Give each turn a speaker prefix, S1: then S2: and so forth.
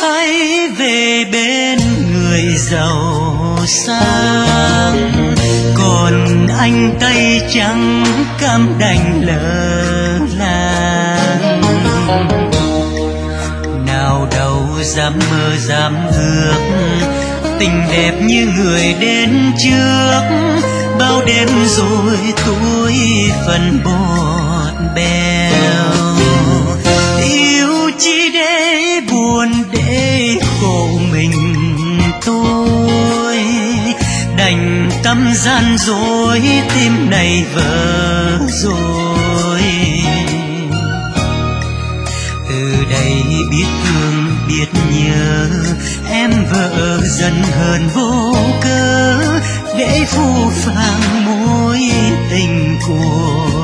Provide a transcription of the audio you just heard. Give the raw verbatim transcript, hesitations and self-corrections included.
S1: quay về bên người giàu sang, còn anh tay trắng cam đành lơ làng. Nào đâu dám mơ dám ước, tình đẹp như người đến trước, bao đêm rồi tuổi phần bọt bèo. Yêu chỉ để buồn để khổ mình tôi, đành tâm gian dối tim này vỡ rồi. Từ đây biết thương biết nhớ, em vợ dần hơn vô cớ, để phũ phàng mối tình của